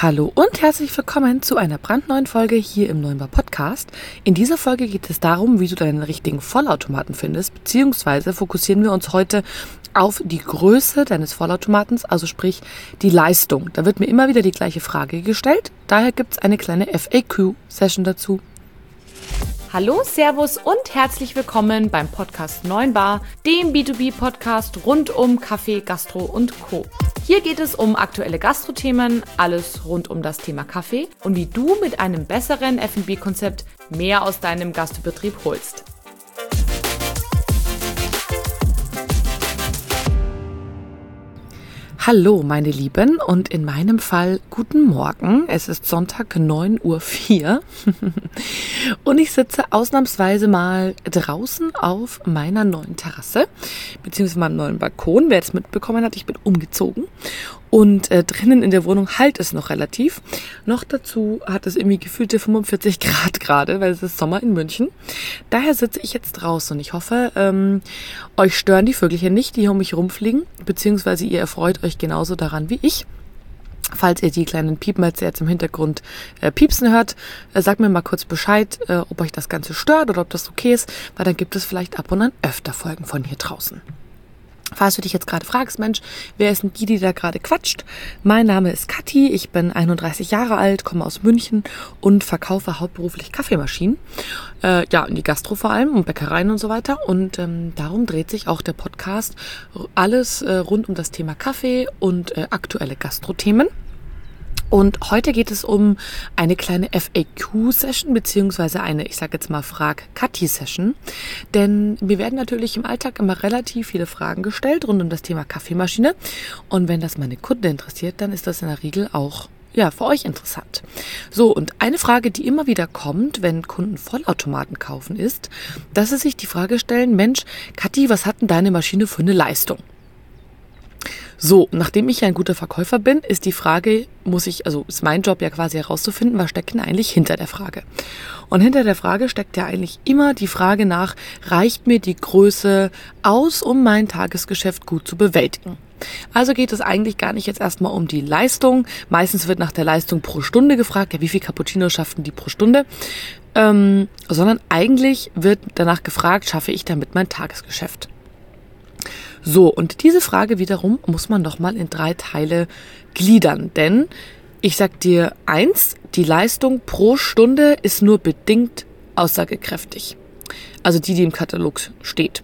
Hallo und herzlich willkommen zu einer brandneuen Folge hier im Neunbar Podcast. In dieser Folge geht es darum, wie du deinen richtigen Vollautomaten findest, beziehungsweise fokussieren wir uns heute auf die Größe deines Vollautomatens, also sprich die Leistung. Da wird mir immer wieder die gleiche Frage gestellt, daher gibt es eine kleine FAQ-Session dazu. Hallo, Servus und herzlich willkommen beim Podcast Neunbar, dem B2B-Podcast rund um Kaffee, Gastro und Co. Hier geht es um aktuelle Gastrothemen, alles rund um das Thema Kaffee und wie du mit einem besseren F&B-Konzept mehr aus deinem Gastbetrieb holst. Hallo meine Lieben und in meinem Fall guten Morgen. Es ist Sonntag 9:04 Uhr und ich sitze ausnahmsweise mal draußen auf meiner neuen Terrasse, beziehungsweise meinem neuen Balkon. Wer es mitbekommen hat, ich bin umgezogen und drinnen in der Wohnung halt es noch relativ. Noch dazu hat es irgendwie gefühlte 45 Grad gerade, weil es ist Sommer in München. Daher sitze ich jetzt draußen und ich hoffe, euch stören die Vögelchen nicht, die hier um mich rumfliegen, beziehungsweise ihr erfreut euch genauso daran wie ich. Falls ihr die kleinen Piepmätze jetzt im Hintergrund piepsen hört, sagt mir mal kurz Bescheid, ob euch das Ganze stört oder ob das okay ist, weil dann gibt es vielleicht ab und an öfter Folgen von hier draußen. Falls du dich jetzt gerade fragst, Mensch, wer ist denn die da gerade quatscht? Mein Name ist Kathi, ich bin 31 Jahre alt, komme aus München und verkaufe hauptberuflich Kaffeemaschinen. In die Gastro vor allem und Bäckereien und so weiter. Und darum dreht sich auch der Podcast alles rund um das Thema Kaffee und aktuelle Gastrothemen. Und heute geht es um eine kleine FAQ-Session, beziehungsweise eine, ich sage jetzt mal, Frag-Kathi-Session. Denn mir werden natürlich im Alltag immer relativ viele Fragen gestellt rund um das Thema Kaffeemaschine. Und wenn das meine Kunden interessiert, dann ist das in der Regel auch für euch interessant. So, und eine Frage, die immer wieder kommt, wenn Kunden Vollautomaten kaufen, ist, dass sie sich die Frage stellen, Mensch, Kathi, was hat denn deine Maschine für eine Leistung? So, nachdem ich ja ein guter Verkäufer bin, ist die Frage, ist mein Job ja quasi herauszufinden, was steckt denn eigentlich hinter der Frage? Und hinter der Frage steckt ja eigentlich immer die Frage nach, reicht mir die Größe aus, um mein Tagesgeschäft gut zu bewältigen? Also geht es eigentlich gar nicht jetzt erstmal um die Leistung. Meistens wird nach der Leistung pro Stunde gefragt, wie viel Cappuccinos schaffen die pro Stunde? Sondern eigentlich wird danach gefragt, schaffe ich damit mein Tagesgeschäft? So, und diese Frage wiederum muss man doch mal in 3 Teile gliedern, denn ich sag dir eins, die Leistung pro Stunde ist nur bedingt aussagekräftig. Also die im Katalog steht.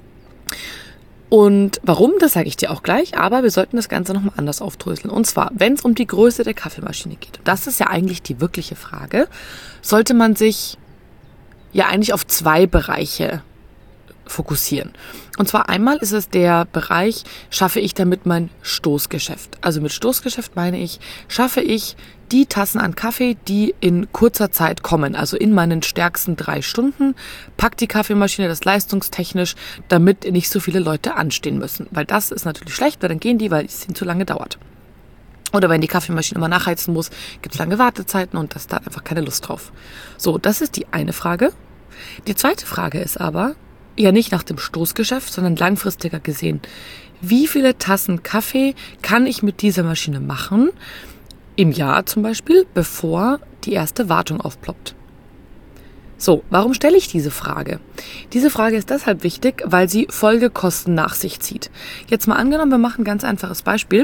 Und warum, das sage ich dir auch gleich, aber wir sollten das Ganze nochmal anders aufdröseln. Und zwar, wenn es um die Größe der Kaffeemaschine geht, und das ist ja eigentlich die wirkliche Frage, sollte man sich ja eigentlich auf 2 Bereiche fokussieren. Und zwar einmal ist es der Bereich, schaffe ich damit mein Stoßgeschäft. Also mit Stoßgeschäft meine ich, schaffe ich die Tassen an Kaffee, die in kurzer Zeit kommen, also in meinen stärksten 3 Stunden, packt die Kaffeemaschine das leistungstechnisch, damit nicht so viele Leute anstehen müssen. Weil das ist natürlich schlecht, weil dann gehen die, weil es ihnen zu lange dauert. Oder wenn die Kaffeemaschine immer nachheizen muss, gibt es lange Wartezeiten und das da einfach keine Lust drauf. So, das ist die eine Frage. Die zweite Frage ist aber, ja nicht nach dem Stoßgeschäft, sondern langfristiger gesehen. Wie viele Tassen Kaffee kann ich mit dieser Maschine machen, im Jahr zum Beispiel, bevor die erste Wartung aufploppt? So, warum stelle ich diese Frage? Diese Frage ist deshalb wichtig, weil sie Folgekosten nach sich zieht. Jetzt mal angenommen, wir machen ein ganz einfaches Beispiel.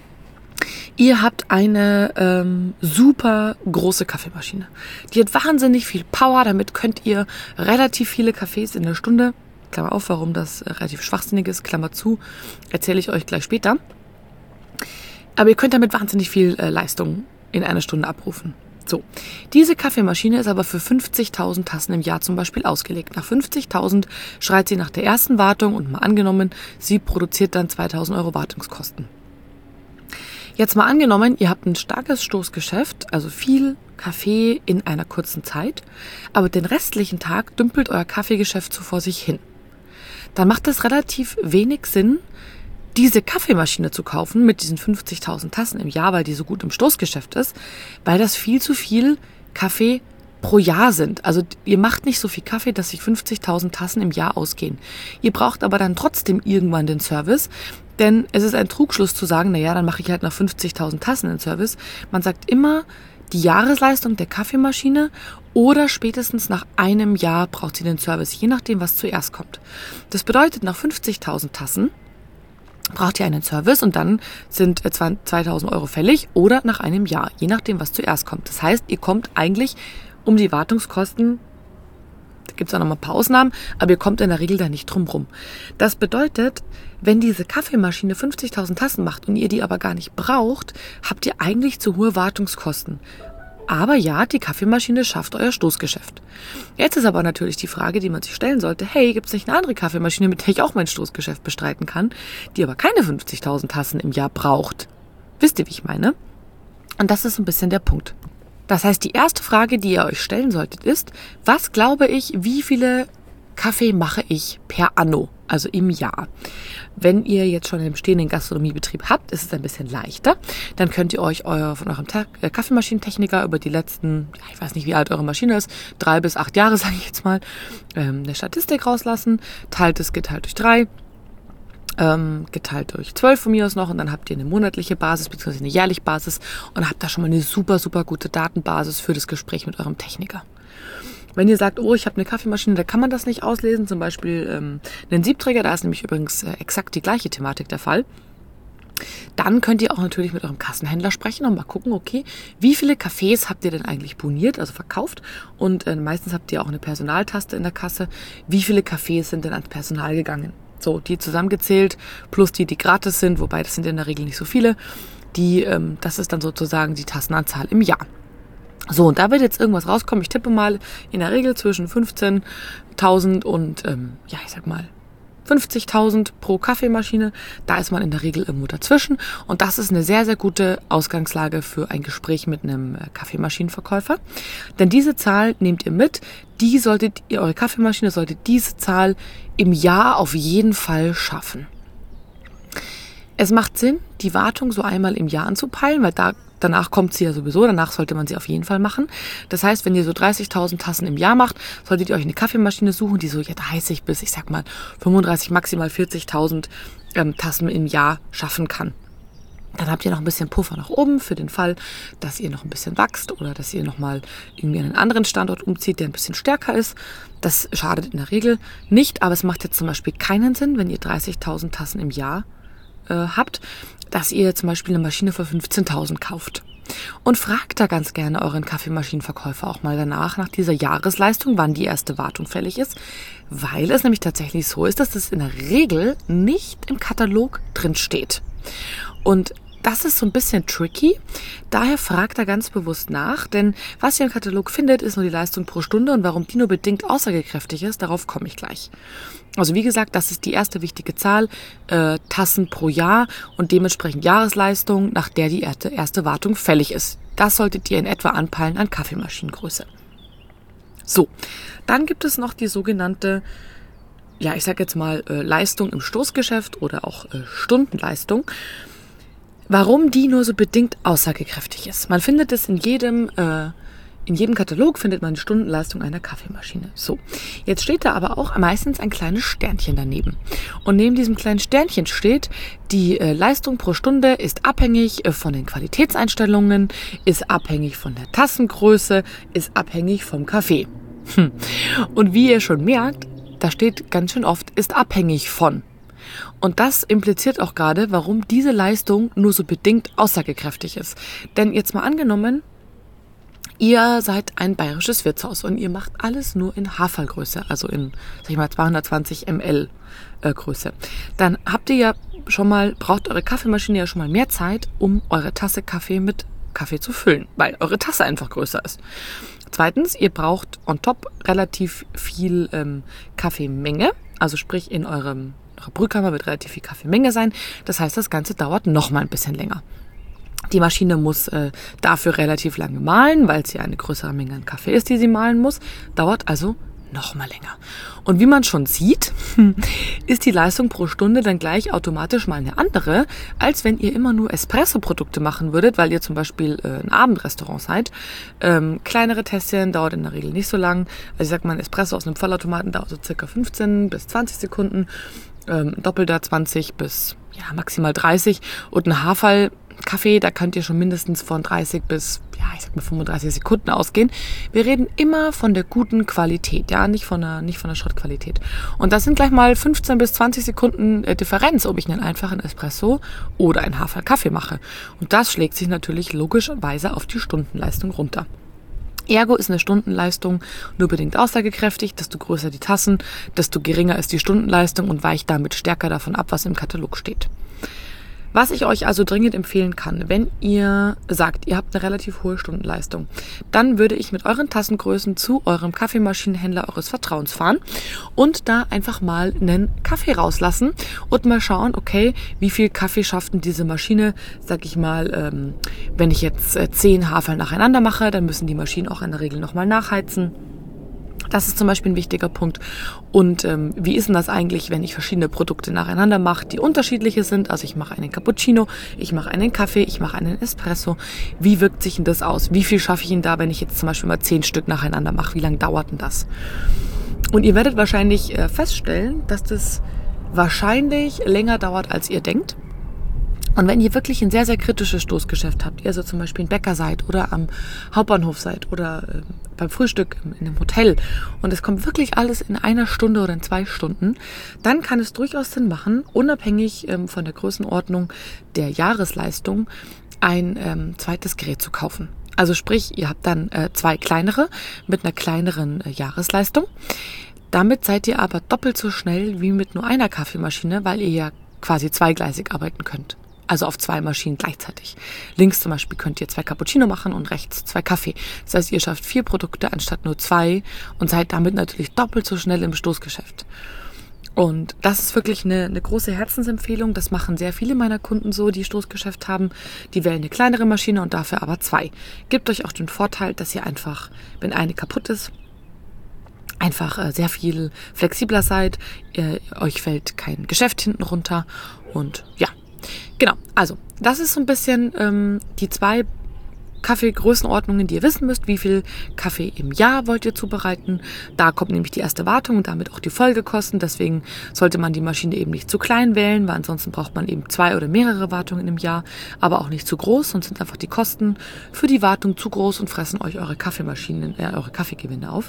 Ihr habt eine super große Kaffeemaschine. Die hat wahnsinnig viel Power, damit könnt ihr relativ viele Kaffees in der Stunde, Klammer auf, warum das relativ schwachsinnig ist, Klammer zu, erzähle ich euch gleich später. Aber ihr könnt damit wahnsinnig viel Leistung in einer Stunde abrufen. So, diese Kaffeemaschine ist aber für 50.000 Tassen im Jahr zum Beispiel ausgelegt. Nach 50.000 schreit sie nach der ersten Wartung und mal angenommen, sie produziert dann 2.000 Euro Wartungskosten. Jetzt mal angenommen, ihr habt ein starkes Stoßgeschäft, also viel Kaffee in einer kurzen Zeit, aber den restlichen Tag dümpelt euer Kaffeegeschäft so vor sich hin. Dann macht es relativ wenig Sinn, diese Kaffeemaschine zu kaufen mit diesen 50.000 Tassen im Jahr, weil die so gut im Stoßgeschäft ist, weil das viel zu viel Kaffee pro Jahr sind. Also ihr macht nicht so viel Kaffee, dass sich 50.000 Tassen im Jahr ausgehen. Ihr braucht aber dann trotzdem irgendwann den Service, Denn es ist ein Trugschluss zu sagen, naja, dann mache ich halt nach 50.000 Tassen den Service. Man sagt immer, die Jahresleistung der Kaffeemaschine oder spätestens nach einem Jahr braucht sie den Service, je nachdem, was zuerst kommt. Das bedeutet, nach 50.000 Tassen braucht ihr einen Service und dann sind 2.000 Euro fällig oder nach einem Jahr, je nachdem, was zuerst kommt. Das heißt, ihr kommt eigentlich um die Wartungskosten, da gibt es auch noch mal ein paar Ausnahmen, aber ihr kommt in der Regel da nicht drum rum. Das bedeutet, wenn diese Kaffeemaschine 50.000 Tassen macht und ihr die aber gar nicht braucht, habt ihr eigentlich zu hohe Wartungskosten. Aber ja, die Kaffeemaschine schafft euer Stoßgeschäft. Jetzt ist aber natürlich die Frage, die man sich stellen sollte, hey, gibt es nicht eine andere Kaffeemaschine, mit der ich auch mein Stoßgeschäft bestreiten kann, die aber keine 50.000 Tassen im Jahr braucht? Wisst ihr, wie ich meine? Und das ist ein bisschen der Punkt. Das heißt, die erste Frage, die ihr euch stellen solltet, ist, was glaube ich, wie viele Kaffee mache ich per Anno, also im Jahr? Wenn ihr jetzt schon einen bestehenden Gastronomiebetrieb habt, ist es ein bisschen leichter. Dann könnt ihr euch von eurem Kaffeemaschinentechniker über die letzten, ich weiß nicht, wie alt eure Maschine ist, 3 bis 8 Jahre, sage ich jetzt mal, eine Statistik rauslassen. Geteilt durch 3. Geteilt durch 12 von mir aus noch und dann habt ihr eine monatliche Basis bzw. eine jährliche Basis und habt da schon mal eine super, super gute Datenbasis für das Gespräch mit eurem Techniker. Wenn ihr sagt, oh, ich habe eine Kaffeemaschine, da kann man das nicht auslesen, zum Beispiel einen Siebträger, da ist nämlich übrigens exakt die gleiche Thematik der Fall, dann könnt ihr auch natürlich mit eurem Kassenhändler sprechen und mal gucken, okay, wie viele Kaffees habt ihr denn eigentlich boniert, also verkauft und meistens habt ihr auch eine Personaltaste in der Kasse, wie viele Kaffees sind denn ans Personal gegangen? So, die zusammengezählt, plus die gratis sind, wobei das sind in der Regel nicht so viele, das ist dann sozusagen die Tassenanzahl im Jahr. So, und da wird jetzt irgendwas rauskommen. Ich tippe mal in der Regel zwischen 15.000 und, 50.000 pro Kaffeemaschine. Da ist man in der Regel irgendwo dazwischen. Und das ist eine sehr, sehr gute Ausgangslage für ein Gespräch mit einem Kaffeemaschinenverkäufer. Denn diese Zahl nehmt ihr mit. Eure Kaffeemaschine sollte diese Zahl im Jahr auf jeden Fall schaffen. Es macht Sinn, die Wartung so einmal im Jahr anzupeilen, weil danach kommt sie ja sowieso, danach sollte man sie auf jeden Fall machen. Das heißt, wenn ihr so 30.000 Tassen im Jahr macht, solltet ihr euch eine Kaffeemaschine suchen, die so 30 bis, 35, maximal 40.000 Tassen im Jahr schaffen kann. Dann habt ihr noch ein bisschen Puffer nach oben für den Fall, dass ihr noch ein bisschen wächst oder dass ihr nochmal irgendwie an einen anderen Standort umzieht, der ein bisschen stärker ist. Das schadet in der Regel nicht, aber es macht jetzt zum Beispiel keinen Sinn, wenn ihr 30.000 Tassen im Jahr habt, dass ihr zum Beispiel eine Maschine für 15.000 kauft. Und fragt da ganz gerne euren Kaffeemaschinenverkäufer auch mal danach, nach dieser Jahresleistung, wann die erste Wartung fällig ist, weil es nämlich tatsächlich so ist, dass das in der Regel nicht im Katalog drin steht. Und das ist so ein bisschen tricky, daher fragt er ganz bewusst nach, denn was ihr im Katalog findet, ist nur die Leistung pro Stunde und warum die nur bedingt aussagekräftig ist, darauf komme ich gleich. Also wie gesagt, das ist die erste wichtige Zahl, Tassen pro Jahr und dementsprechend Jahresleistung, nach der die erste Wartung fällig ist. Das solltet ihr in etwa anpeilen an Kaffeemaschinengröße. So, dann gibt es noch die sogenannte, Leistung im Stoßgeschäft oder auch Stundenleistung. Warum die nur so bedingt aussagekräftig ist. Man findet es in jedem Katalog findet man die Stundenleistung einer Kaffeemaschine. So, jetzt steht da aber auch meistens ein kleines Sternchen daneben. Und neben diesem kleinen Sternchen steht, die Leistung pro Stunde ist abhängig von den Qualitätseinstellungen, ist abhängig von der Tassengröße, ist abhängig vom Kaffee. Und wie ihr schon merkt, da steht ganz schön oft, ist abhängig von. Und das impliziert auch gerade, warum diese Leistung nur so bedingt aussagekräftig ist. Denn jetzt mal angenommen, ihr seid ein bayerisches Wirtshaus und ihr macht alles nur in Haferlgröße, also in, 220 ml Größe. Dann braucht eure Kaffeemaschine ja schon mal mehr Zeit, um eure Tasse Kaffee mit Kaffee zu füllen, weil eure Tasse einfach größer ist. Zweitens, ihr braucht on top relativ viel Kaffeemenge, also sprich in eurer Brühkammer wird relativ viel Kaffeemenge sein. Das heißt, das Ganze dauert noch mal ein bisschen länger. Die Maschine muss dafür relativ lange mahlen, weil es ja eine größere Menge an Kaffee ist, die sie mahlen muss. Dauert also noch mal länger. Und wie man schon sieht, ist die Leistung pro Stunde dann gleich automatisch mal eine andere, als wenn ihr immer nur Espresso-Produkte machen würdet, weil ihr zum Beispiel ein Abendrestaurant seid. Kleinere Tässchen dauert in der Regel nicht so lang. Also ein Espresso aus einem Vollautomaten dauert so circa 15 bis 20 Sekunden. Doppelter 20 bis maximal 30 und ein Haferl-Kaffee, da könnt ihr schon mindestens von 30 bis 35 Sekunden ausgehen. Wir reden immer von der guten Qualität, nicht von der Schrottqualität. Und das sind gleich mal 15 bis 20 Sekunden Differenz, ob ich einen einfachen Espresso oder einen Haferl-Kaffee mache. Und das schlägt sich natürlich logischerweise auf die Stundenleistung runter. Ergo ist eine Stundenleistung nur bedingt aussagekräftig. Desto größer die Tassen, desto geringer ist die Stundenleistung und weicht damit stärker davon ab, was im Katalog steht. Was ich euch also dringend empfehlen kann, wenn ihr sagt, ihr habt eine relativ hohe Stundenleistung, dann würde ich mit euren Tassengrößen zu eurem Kaffeemaschinenhändler eures Vertrauens fahren und da einfach mal einen Kaffee rauslassen und mal schauen, okay, wie viel Kaffee schafft denn diese Maschine, sag ich mal, wenn ich jetzt 10 Haferl nacheinander mache, dann müssen die Maschinen auch in der Regel nochmal nachheizen. Das ist zum Beispiel ein wichtiger Punkt. Und wie ist denn das eigentlich, wenn ich verschiedene Produkte nacheinander mache, die unterschiedliche sind? Also ich mache einen Cappuccino, ich mache einen Kaffee, ich mache einen Espresso. Wie wirkt sich denn das aus? Wie viel schaffe ich denn da, wenn ich jetzt zum Beispiel mal 10 Stück nacheinander mache? Wie lange dauert denn das? Und ihr werdet wahrscheinlich feststellen, dass das wahrscheinlich länger dauert, als ihr denkt. Und wenn ihr wirklich ein sehr, sehr kritisches Stoßgeschäft habt, ihr also zum Beispiel ein Bäcker seid oder am Hauptbahnhof seid oder beim Frühstück in einem Hotel und es kommt wirklich alles in 1 Stunde oder in 2 Stunden, dann kann es durchaus Sinn machen, unabhängig von der Größenordnung der Jahresleistung, ein zweites Gerät zu kaufen. Also sprich, ihr habt dann 2 kleinere mit einer kleineren Jahresleistung. Damit seid ihr aber doppelt so schnell wie mit nur einer Kaffeemaschine, weil ihr ja quasi zweigleisig arbeiten könnt. Also auf 2 Maschinen gleichzeitig. Links zum Beispiel könnt ihr 2 Cappuccino machen und rechts 2 Kaffee. Das heißt, ihr schafft 4 Produkte anstatt nur 2 und seid damit natürlich doppelt so schnell im Stoßgeschäft. Und das ist wirklich eine große Herzensempfehlung. Das machen sehr viele meiner Kunden so, die Stoßgeschäft haben. Die wählen eine kleinere Maschine und dafür aber 2. Gebt euch auch den Vorteil, dass ihr einfach, wenn eine kaputt ist, einfach sehr viel flexibler seid. Euch fällt kein Geschäft hinten runter und ja. Genau, also das ist so ein bisschen die 2 Kaffeegrößenordnungen, die ihr wissen müsst. Wie viel Kaffee im Jahr wollt ihr zubereiten? Da kommt nämlich die erste Wartung und damit auch die Folgekosten. Deswegen sollte man die Maschine eben nicht zu klein wählen, weil ansonsten braucht man eben 2 oder mehrere Wartungen im Jahr, aber auch nicht zu groß, sonst sind einfach die Kosten für die Wartung zu groß und fressen euch eure eure Kaffeegewinne auf.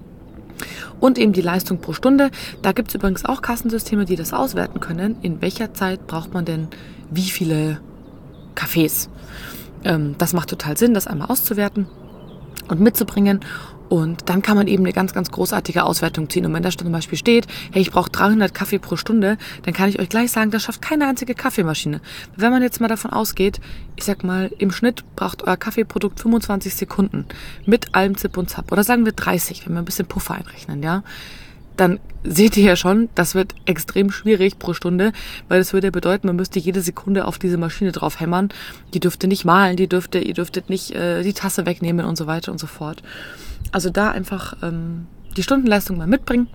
Und eben die Leistung pro Stunde. Da gibt es übrigens auch Kassensysteme, die das auswerten können. In welcher Zeit braucht man denn wie viele Kaffees? Das macht total Sinn, das einmal auszuwerten und mitzubringen. Und dann kann man eben eine ganz, ganz großartige Auswertung ziehen. Und wenn da zum Beispiel steht, hey, ich brauche 300 Kaffee pro Stunde, dann kann ich euch gleich sagen, das schafft keine einzige Kaffeemaschine. Wenn man jetzt mal davon ausgeht, ich sag mal, im Schnitt braucht euer Kaffeeprodukt 25 Sekunden mit allem Zip und Zap. Oder sagen wir 30, wenn wir ein bisschen Puffer einrechnen, ja. Dann seht ihr ja schon, das wird extrem schwierig pro Stunde, weil das würde ja bedeuten, man müsste jede Sekunde auf diese Maschine drauf hämmern. Die dürfte nicht mahlen, ihr dürftet nicht die Tasse wegnehmen und so weiter und so fort. Also da einfach die Stundenleistung mal mitbringen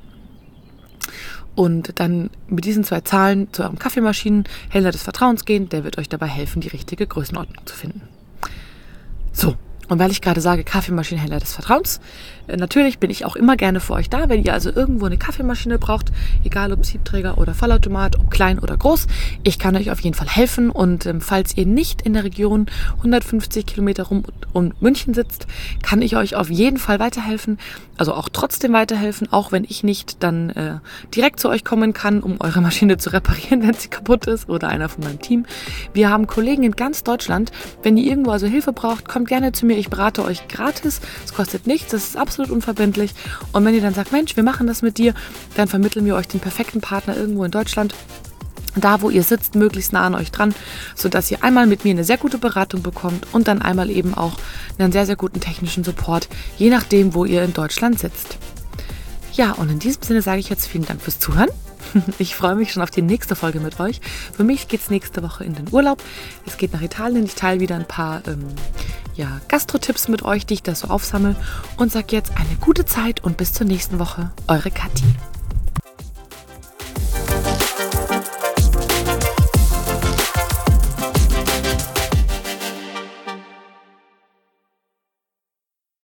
und dann mit diesen 2 Zahlen zu eurem Kaffeemaschinenhändler des Vertrauens gehen. Der wird euch dabei helfen, die richtige Größenordnung zu finden. So. Und weil ich gerade sage, Kaffeemaschinenhändler des Vertrauens, natürlich bin ich auch immer gerne für euch da, wenn ihr also irgendwo eine Kaffeemaschine braucht, egal ob Siebträger oder Vollautomat, ob klein oder groß. Ich kann euch auf jeden Fall helfen und falls ihr nicht in der Region 150 Kilometer rum um München sitzt, kann ich euch auf jeden Fall weiterhelfen, also auch trotzdem weiterhelfen, auch wenn ich nicht dann direkt zu euch kommen kann, um eure Maschine zu reparieren, wenn sie kaputt ist oder einer von meinem Team. Wir haben Kollegen in ganz Deutschland, wenn ihr irgendwo also Hilfe braucht, kommt gerne zu mir. Ich berate euch gratis, es kostet nichts, das ist absolut unverbindlich. Und wenn ihr dann sagt, Mensch, wir machen das mit dir, dann vermitteln wir euch den perfekten Partner irgendwo in Deutschland, da wo ihr sitzt, möglichst nah an euch dran, sodass ihr einmal mit mir eine sehr gute Beratung bekommt und dann einmal eben auch einen sehr, sehr guten technischen Support, je nachdem, wo ihr in Deutschland sitzt. Ja, und in diesem Sinne sage ich jetzt vielen Dank fürs Zuhören. Ich freue mich schon auf die nächste Folge mit euch. Für mich geht es nächste Woche in den Urlaub. Es geht nach Italien. Ich teile wieder ein paar Gastro-Tipps mit euch, die ich da so aufsammle. Und sage jetzt eine gute Zeit und bis zur nächsten Woche. Eure Kathi.